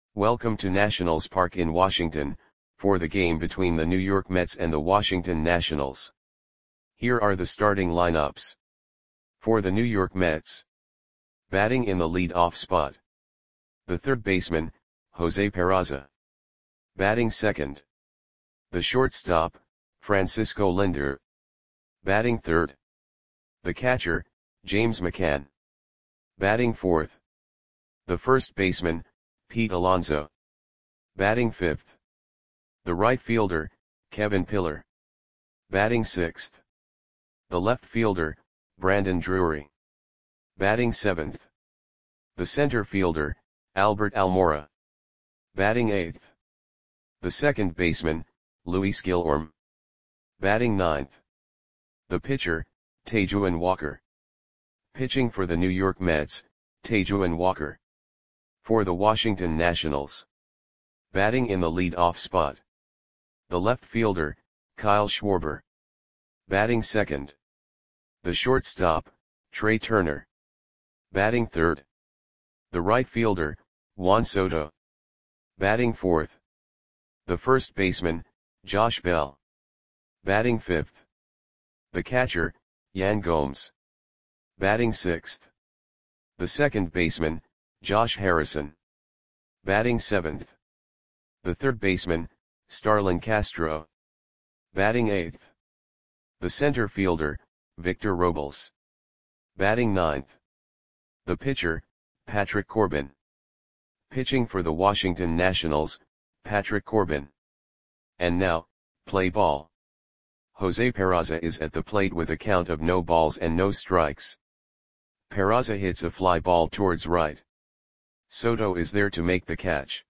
Welcome to Nationals Park in Washington, for the game between the New York Mets and the Washington Nationals. Here are the starting lineups. For the New York Mets. Batting in the lead-off spot. The third baseman, Jose Peraza. Batting second. The shortstop, Francisco Lindor. Batting third. The catcher, James McCann. Batting fourth. The first baseman, Pete Alonso. Batting fifth. The right fielder, Kevin Pillar. Batting sixth. The left fielder, Brandon Drury. Batting seventh. The center fielder, Albert Almora. Batting eighth. The second baseman, Luis Guillorme. Batting ninth. The pitcher, Taijuan Walker. Pitching for the New York Mets, Taijuan Walker. For the Washington Nationals. Batting in the lead-off spot. The left fielder, Kyle Schwarber. Batting second. The shortstop, Trey Turner. Batting third. The right fielder, Juan Soto. Batting fourth. The first baseman, Josh Bell. Batting fifth. The catcher, Yan Gomes. Batting sixth. The second baseman, Josh Harrison. Batting seventh. The third baseman, Starlin Castro. Batting eighth. The center fielder, Victor Robles. Batting ninth. The pitcher, Patrick Corbin. Pitching for the Washington Nationals, Patrick Corbin. And now, play ball. Jose Peraza is at the plate with a count of no balls and no strikes. Peraza hits a fly ball towards right. Soto is there to make the catch.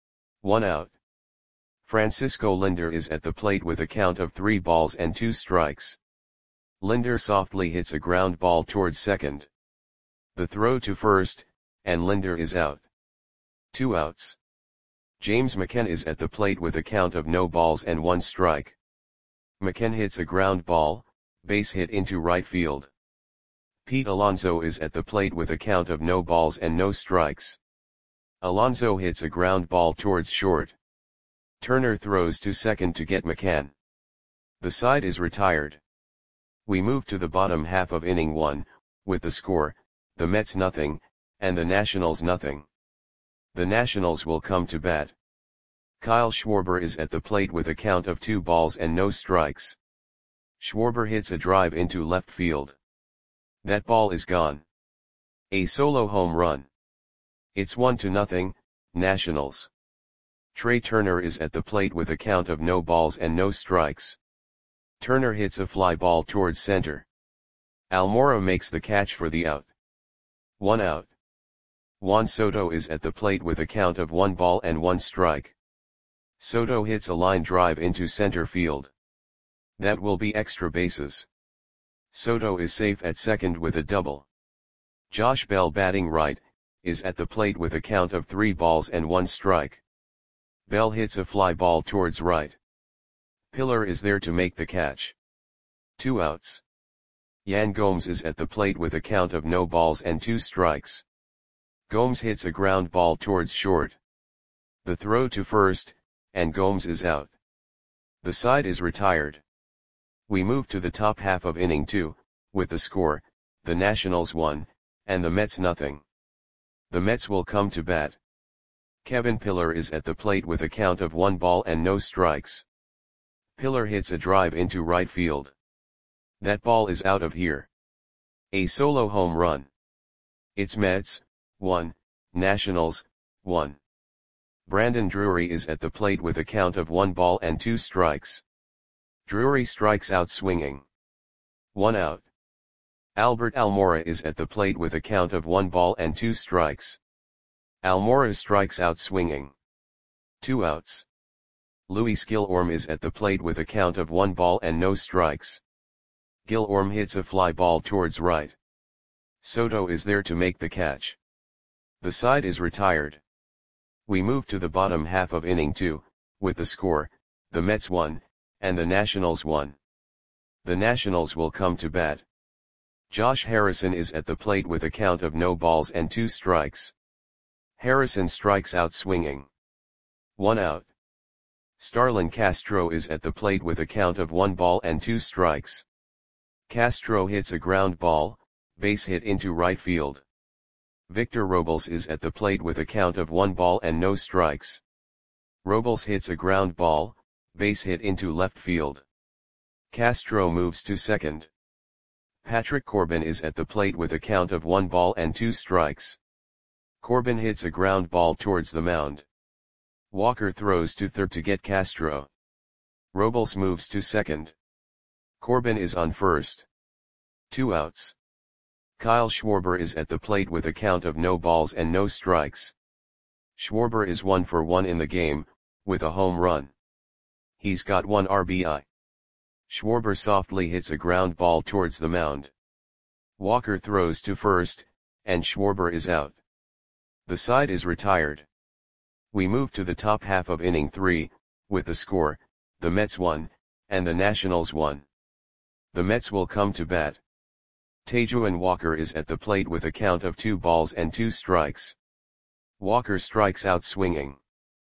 1 out. Francisco Lindor is at the plate with a count of 3 balls and 2 strikes. Lindor softly hits a ground ball towards second. The throw to first, and Lindor is out. 2 outs. James McCann is at the plate with a count of no balls and 1 strike. McCann hits a ground ball, base hit into right field. Pete Alonso is at the plate with a count of no balls and no strikes. Alonso hits a ground ball towards short. Turner throws to second to get McCann. The side is retired. We move to the bottom half of inning 1, with the score, the Mets nothing, and the Nationals nothing. The Nationals will come to bat. Kyle Schwarber is at the plate with a count of 2 balls and no strikes. Schwarber hits a drive into left field. That ball is gone. A solo home run. It's 1-0, Nationals. Trey Turner is at the plate with a count of no balls and no strikes. Turner hits a fly ball towards center. Almora makes the catch for the out. 1 out. Juan Soto is at the plate with a count of 1 ball and 1 strike. Soto hits a line drive into center field. That will be extra bases. Soto is safe at second with a double. Josh Bell, batting right, is at the plate with a count of 3 balls and 1 strike. Bell hits a fly ball towards right. Pillar is there to make the catch. 2 outs. Yan Gomes is at the plate with a count of no balls and 2 strikes. Gomes hits a ground ball towards short. The throw to first, and Gomes is out. The side is retired. We move to the top half of inning 2, with the score, the Nationals 1, and the Mets nothing. The Mets will come to bat. Kevin Pillar is at the plate with a count of 1 ball and no strikes. Pillar hits a drive into right field. That ball is out of here. A solo home run. It's Mets 1, Nationals 1. Brandon Drury is at the plate with a count of 1 ball and 2 strikes. Drury strikes out swinging. 1 out. Albert Almora is at the plate with a count of 1 ball and 2 strikes. Almora strikes out swinging. 2 outs. Luis Guillorme is at the plate with a count of 1 ball and no strikes. Guillorme hits a fly ball towards right. Soto is there to make the catch. The side is retired. We move to the bottom half of inning 2, with the score, the Mets 1, and the Nationals 1. The Nationals will come to bat. Josh Harrison is at the plate with a count of no balls and 2 strikes. Harrison strikes out swinging. 1 out. Starlin Castro is at the plate with a count of 1 ball and 2 strikes. Castro hits a ground ball, base hit into right field. Victor Robles is at the plate with a count of 1 ball and no strikes. Robles hits a ground ball, base hit into left field. Castro moves to second. Patrick Corbin is at the plate with a count of 1 ball and 2 strikes. Corbin hits a ground ball towards the mound. Walker throws to third to get Castro. Robles moves to second. Corbin is on first. 2 outs. Kyle Schwarber is at the plate with a count of no balls and no strikes. Schwarber is 1 for 1 in the game, with a home run. He's got 1 RBI. Schwarber softly hits a ground ball towards the mound. Walker throws to first, and Schwarber is out. The side is retired. We move to the top half of inning 3, with the score, the Mets 1, and the Nationals 1. The Mets will come to bat. Taijuan Walker is at the plate with a count of 2 balls and 2 strikes. Walker strikes out swinging.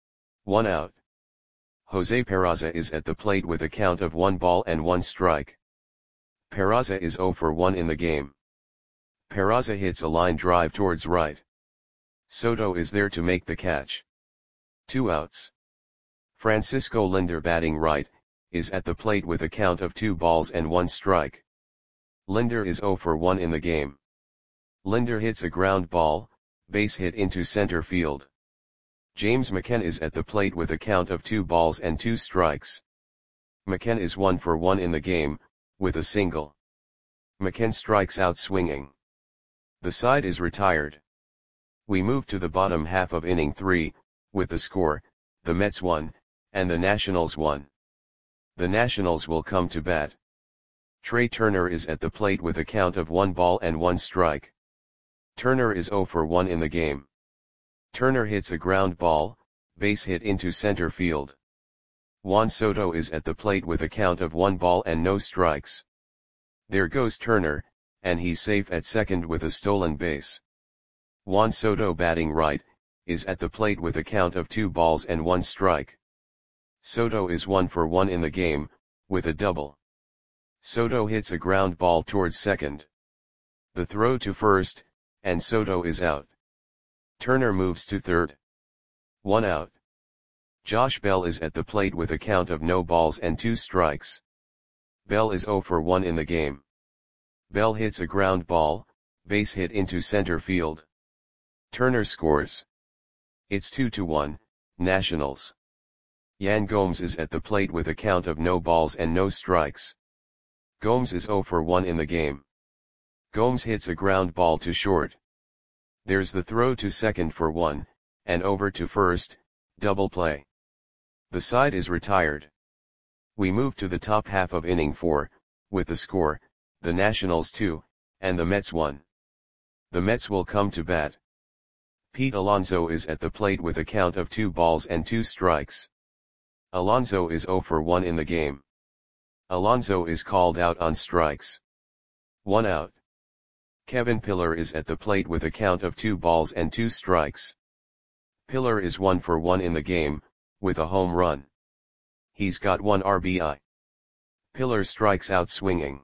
1 out. Jose Peraza is at the plate with a count of 1 ball and 1 strike. Peraza is 0 for 1 in the game. Peraza hits a line drive towards right. Soto is there to make the catch. 2 outs. Francisco Lindor batting right, is at the plate with a count of 2 balls and 1 strike. Lindor is 0 for 1 in the game. Lindor hits a ground ball, base hit into center field. James McCann is at the plate with a count of 2 balls and 2 strikes. McCann is 1 for 1 in the game, with a single. McCann strikes out swinging. The side is retired. We move to the bottom half of inning 3, with the score, the Mets 1, and the Nationals 1. The Nationals will come to bat. Trey Turner is at the plate with a count of 1 ball and 1 strike. Turner is 0 for 1 in the game. Turner hits a ground ball, base hit into center field. Juan Soto is at the plate with a count of 1 ball and no strikes. There goes Turner, and he's safe at second with a stolen base. Juan Soto batting right, is at the plate with a count of 2 balls and 1 strike. Soto is 1 for 1 in the game, with a double. Soto hits a ground ball towards second. The throw to first, and Soto is out. Turner moves to third. 1 out. Josh Bell is at the plate with a count of no balls and 2 strikes. Bell is 0 for 1 in the game. Bell hits a ground ball, base hit into center field. Turner scores. It's 2-1, Nationals. Yan Gomes is at the plate with a count of no balls and no strikes. Gomes is 0 for 1 in the game. Gomes hits a ground ball to short. There's the throw to second for 1, and over to first, double play. The side is retired. We move to the top half of inning 4, with the score, the Nationals 2, and the Mets 1. The Mets will come to bat. Pete Alonso is at the plate with a count of 2 balls and 2 strikes. Alonso is 0 for 1 in the game. Alonso is called out on strikes. 1 out. Kevin Pillar is at the plate with a count of 2 balls and 2 strikes. Pillar is 1 for 1 in the game, with a home run. He's got 1 RBI. Pillar strikes out swinging.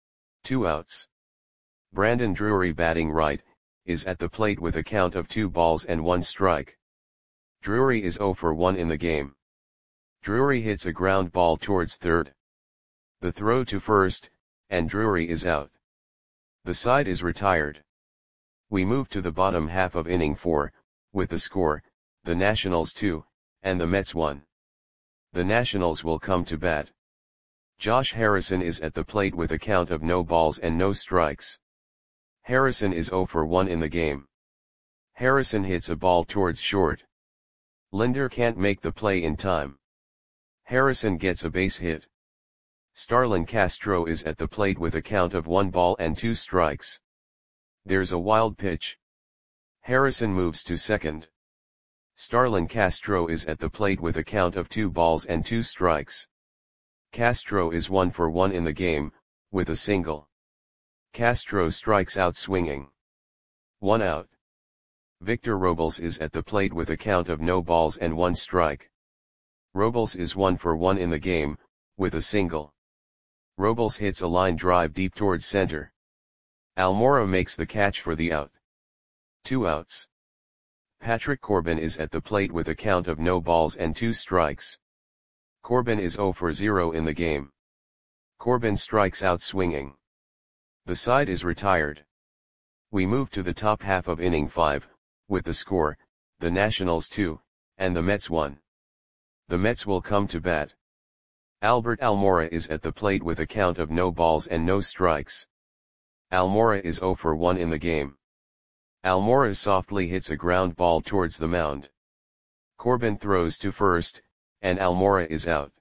2 outs. Brandon Drury batting right, is at the plate with a count of 2 balls and 1 strike. Drury is 0 for 1 in the game. Drury hits a ground ball towards third. The throw to first, and Drury is out. The side is retired. We move to the bottom half of inning 4, with the score, the Nationals 2, and the Mets 1. The Nationals will come to bat. Josh Harrison is at the plate with a count of no balls and no strikes. Harrison is 0 for 1 in the game. Harrison hits a ball towards short. Lindor can't make the play in time. Harrison gets a base hit. Starlin Castro is at the plate with a count of 1 ball and 2 strikes. There's a wild pitch. Harrison moves to second. Starlin Castro is at the plate with a count of 2 balls and 2 strikes. Castro is 1 for 1 in the game, with a single. Castro strikes out swinging. 1 out. Victor Robles is at the plate with a count of no balls and 1 strike. Robles is 1 for 1 in the game, with a single. Robles hits a line drive deep towards center. Almora makes the catch for the out. 2 outs. Patrick Corbin is at the plate with a count of no balls and 2 strikes. Corbin is 0 for 0 in the game. Corbin strikes out swinging. The side is retired. We move to the top half of inning 5, with the score, the Nationals 2, and the Mets 1. The Mets will come to bat. Albert Almora is at the plate with a count of no balls and no strikes. Almora is 0 for 1 in the game. Almora softly hits a ground ball towards the mound. Corbin throws to first, and Almora is out.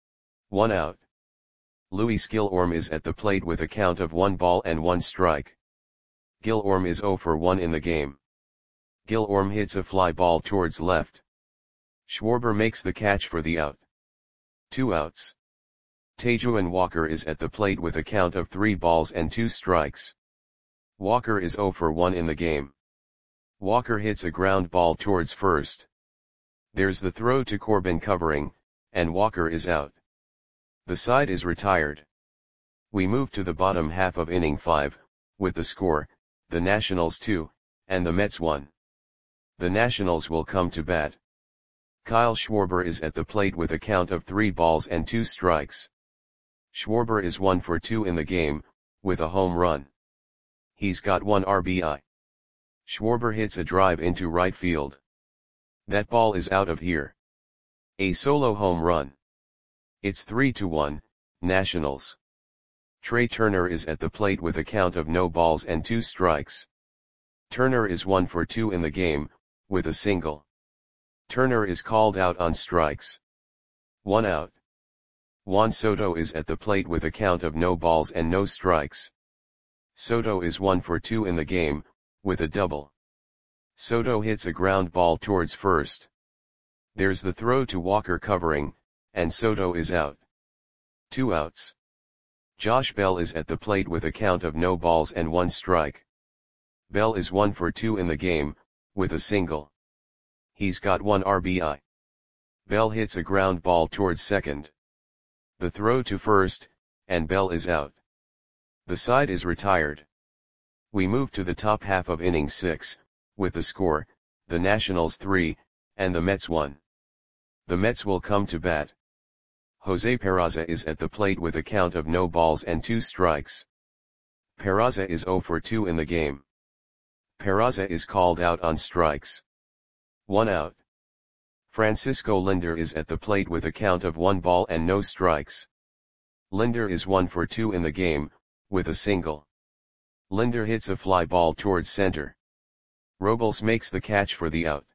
1 out. Luis Gilorm is at the plate with a count of 1 ball and 1 strike. Gilorm is 0 for 1 in the game. Gilorm hits a fly ball towards left. Schwarber makes the catch for the out. 2 outs. Tejuan Walker is at the plate with a count of 3 balls and 2 strikes. Walker is 0 for 1 in the game. Walker hits a ground ball towards first. There's the throw to Corbin covering, and Walker is out. The side is retired. We move to the bottom half of inning 5, with the score, the Nationals 2, and the Mets 1. The Nationals will come to bat. Kyle Schwarber is at the plate with a count of 3 balls and 2 strikes. Schwarber is 1 for 2 in the game, with a home run. He's got 1 RBI. Schwarber hits a drive into right field. That ball is out of here. A solo home run. It's 3-1, Nationals. Trey Turner is at the plate with a count of no balls and 2 strikes. Turner is 1 for 2 in the game, with a single. Turner is called out on strikes. 1 out. Juan Soto is at the plate with a count of no balls and no strikes. Soto is 1 for 2 in the game, with a double. Soto hits a ground ball towards first. There's the throw to Walker covering, and Soto is out. 2 outs. Josh Bell is at the plate with a count of no balls and 1 strike. Bell is 1 for 2 in the game, with a single. He's got 1 RBI. Bell hits a ground ball towards second. The throw to first, and Bell is out. The side is retired. We move to the top half of inning 6, with the score, the Nationals 3, and the Mets 1. The Mets will come to bat. Jose Peraza is at the plate with a count of no balls and 2 strikes. Peraza is 0 for 2 in the game. Peraza is called out on strikes. 1 out. Francisco Lindor is at the plate with a count of 1 ball and no strikes. Lindor is 1 for 2 in the game, with a single. Lindor hits a fly ball towards center. Robles makes the catch for the out.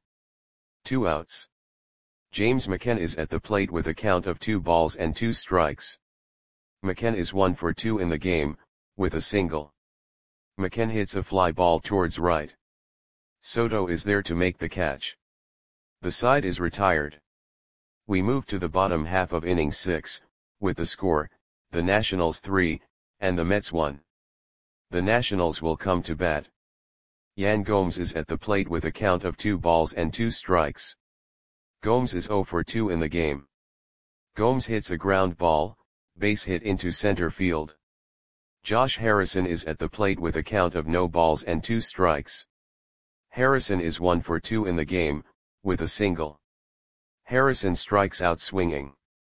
2 outs. James McCann is at the plate with a count of 2 balls and 2 strikes. McCann is 1 for 2 in the game, with a single. McCann hits a fly ball towards right. Soto is there to make the catch. The side is retired. We move to the bottom half of inning 6, with the score, the Nationals 3, and the Mets 1. The Nationals will come to bat. Yan Gomes is at the plate with a count of 2 balls and 2 strikes. Gomes is 0 for 2 in the game. Gomes hits a ground ball, base hit into center field. Josh Harrison is at the plate with a count of no balls and 2 strikes. Harrison is 1 for 2 in the game, with a single. Harrison strikes out swinging.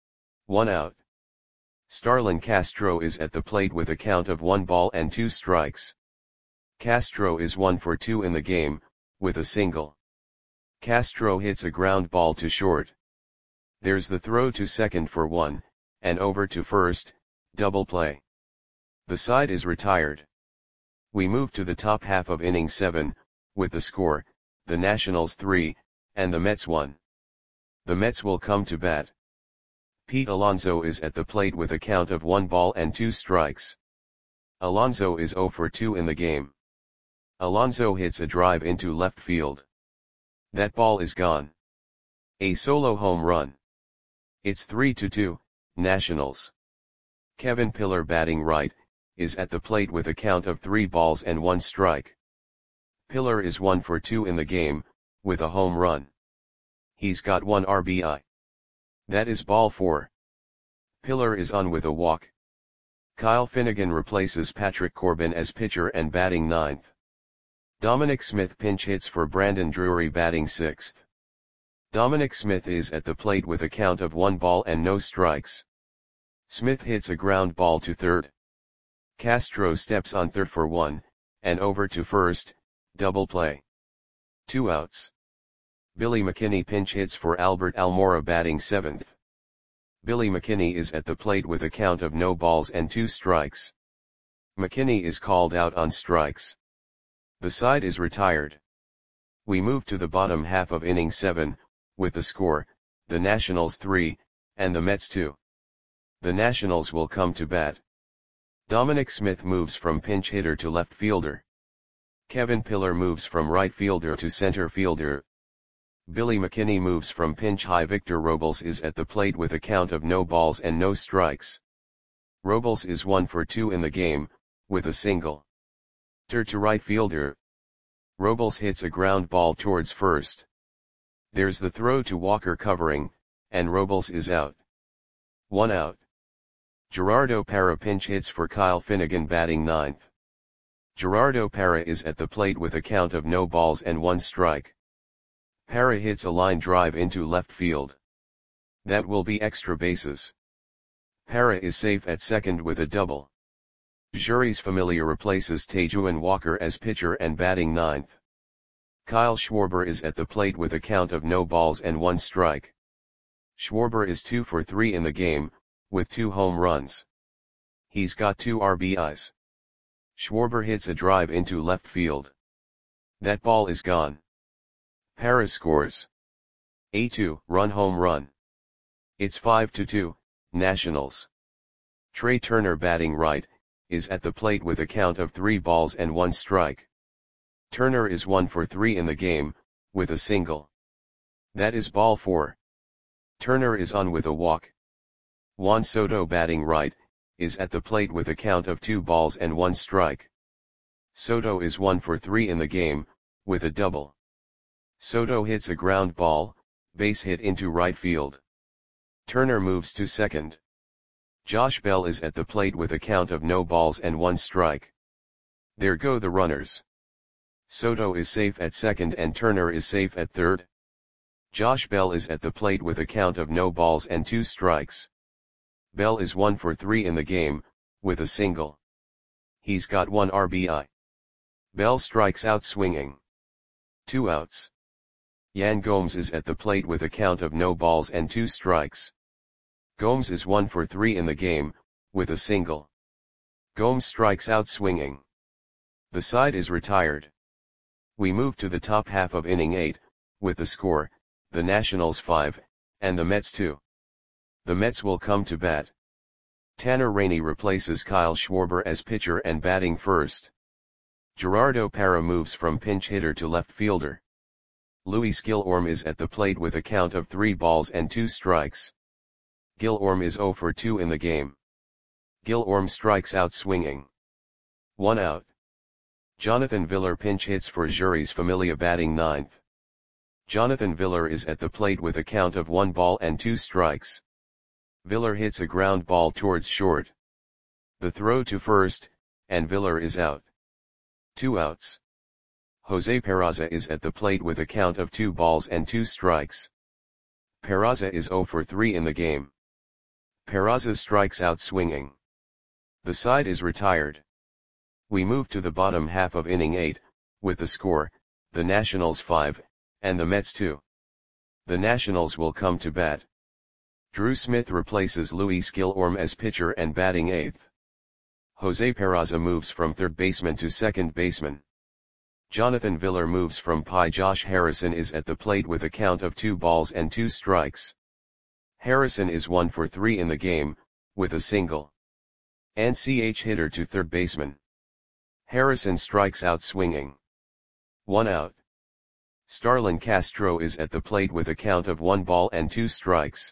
1 out. Starlin Castro is at the plate with a count of 1 ball and 2 strikes. Castro is 1 for 2 in the game, with a single. Castro hits a ground ball to short. There's the throw to second for 1, and over to first, double play. The side is retired. We move to the top half of inning 7, with the score, the Nationals 3, and the Mets 1. The Mets will come to bat. Pete Alonso is at the plate with a count of 1 ball and 2 strikes. Alonso is 0 for 2 in the game. Alonso hits a drive into left field. That ball is gone. A solo home run. It's 3-2, Nationals. Kevin Pillar batting right, is at the plate with a count of 3 balls and 1 strike. Pillar is 1 for 2 in the game, with a home run. He's got 1 RBI. That is ball 4. Pillar is on with a walk. Kyle Finnegan replaces Patrick Corbin as pitcher and batting 9th. Dominic Smith pinch hits for Brandon Drury batting 6th. Dominic Smith is at the plate with a count of 1 ball and no strikes. Smith hits a ground ball to third. Castro steps on third for 1, and over to first, double play. 2 outs. Billy McKinney pinch hits for Albert Almora batting 7th. Billy McKinney is at the plate with a count of no balls and 2 strikes. McKinney is called out on strikes. The side is retired. We move to the bottom half of inning 7, with the score, the Nationals 3, and the Mets 2. The Nationals will come to bat. Dominic Smith moves from pinch hitter to left fielder. Kevin Pillar moves from right fielder to center fielder. Billy McKinney moves from pinch high. Victor Robles is at the plate with a count of no balls and no strikes. Robles is 1 for 2 in the game, with a single. Turn to right fielder. Robles hits a ground ball towards first. There's the throw to Walker covering, and Robles is out. 1 out. Gerardo Parra pinch hits for Kyle Finnegan batting 9th. Gerardo Parra is at the plate with a count of no balls and 1 strike. Parra hits a line drive into left field. That will be extra bases. Parra is safe at second with a double. Jeurys Familia replaces Tejuan Walker as pitcher and batting 9th. Kyle Schwarber is at the plate with a count of no balls and 1 strike. Schwarber is 2 for 3 in the game, with 2 home runs. He's got 2 RBIs. Schwarber hits a drive into left field. That ball is gone. Parra scores a 2-run home run. It's 5-2, Nationals. Trey Turner batting right, is at the plate with a count of 3 balls and 1 strike. Turner is 1 for 3 in the game, with a single. That is ball 4. Turner is on with a walk. Juan Soto batting right, is at the plate with a count of 2 balls and 1 strike. Soto is 1 for 3 in the game, with a double. Soto hits a ground ball, base hit into right field. Turner moves to second. Josh Bell is at the plate with a count of no balls and 1 strike. There go the runners. Soto is safe at second and Turner is safe at third. Josh Bell is at the plate with a count of no balls and 2 strikes. Bell is 1 for 3 in the game, with a single. He's got 1 RBI. Bell strikes out swinging. 2 outs. Yan Gomes is at the plate with a count of no balls and 2 strikes. Gomes is 1 for 3 in the game, with a single. Gomes strikes out swinging. The side is retired. We move to the top half of inning 8, with the score, the Nationals 5, and the Mets 2. The Mets will come to bat. Tanner Rainey replaces Kyle Schwarber as pitcher and batting first. Gerardo Parra moves from pinch hitter to left fielder. Luis Gilorm is at the plate with a count of 3 balls and 2 strikes. Gilorm is 0 for 2 in the game. Gilorm strikes out swinging. 1 out. Jonathan Villar pinch hits for Jeurys Familia batting 9th. Jonathan Villar is at the plate with a count of 1 ball and 2 strikes. Villar hits a ground ball towards short. The throw to first, and Villar is out. 2 outs. Jose Peraza is at the plate with a count of 2 balls and 2 strikes. Peraza is 0 for 3 in the game. Peraza strikes out swinging. The side is retired. We move to the bottom half of inning 8, with the score, the Nationals 5, and the Mets 2. The Nationals will come to bat. Drew Smith replaces Luis Gilorm as pitcher and batting 8th. Jose Peraza moves from third baseman to second baseman. Jonathan Villar moves from PI. Josh Harrison is at the plate with a count of 2 balls and 2 strikes. Harrison is 1 for 3 in the game, with a single. NCH hitter to third baseman. Harrison strikes out swinging. 1 out. Starlin Castro is at the plate with a count of 1 ball and 2 strikes.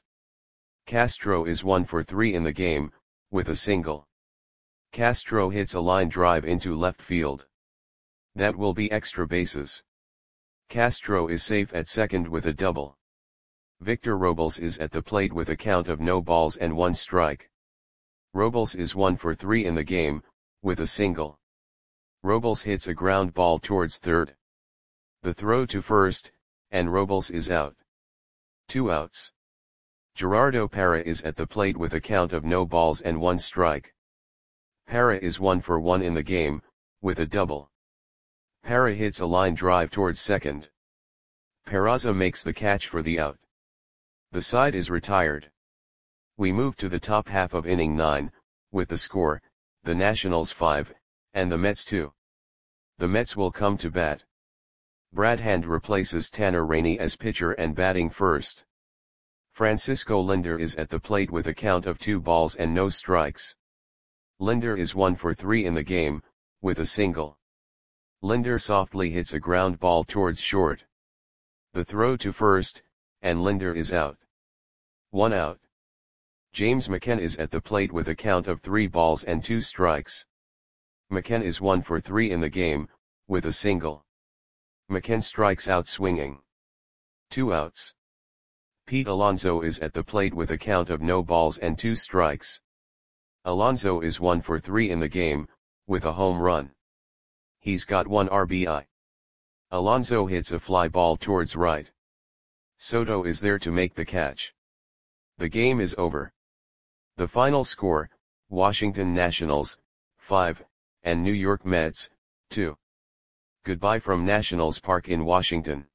Castro is 1 for 3 in the game, with a single. Castro hits a line drive into left field. That will be extra bases. Castro is safe at second with a double. Victor Robles is at the plate with a count of no balls and 1 strike. Robles is 1 for 3 in the game, with a single. Robles hits a ground ball towards third. The throw to first, and Robles is out. 2 outs. Gerardo Parra is at the plate with a count of no balls and 1 strike. Parra is 1 for 1 in the game, with a double. Parra hits a line drive towards second. Peraza makes the catch for the out. The side is retired. We move to the top half of inning 9, with the score, the Nationals 5, and the Mets 2. The Mets will come to bat. Brad Hand replaces Tanner Rainey as pitcher and batting first. Francisco Linder is at the plate with a count of 2 balls and no strikes. Linder is 1 for 3 in the game, with a single. Linder softly hits a ground ball towards short. The throw to first, and Linder is out. 1 out. James McCann is at the plate with a count of 3 balls and 2 strikes. McCann is 1 for 3 in the game, with a single. McCann strikes out swinging. 2 outs. Pete Alonso is at the plate with a count of no balls and 2 strikes. Alonso is 1 for 3 in the game, with a home run. He's got 1 RBI. Alonso hits a fly ball towards right. Soto is there to make the catch. The game is over. The final score, Washington Nationals, 5, and New York Mets, 2. Goodbye from Nationals Park in Washington.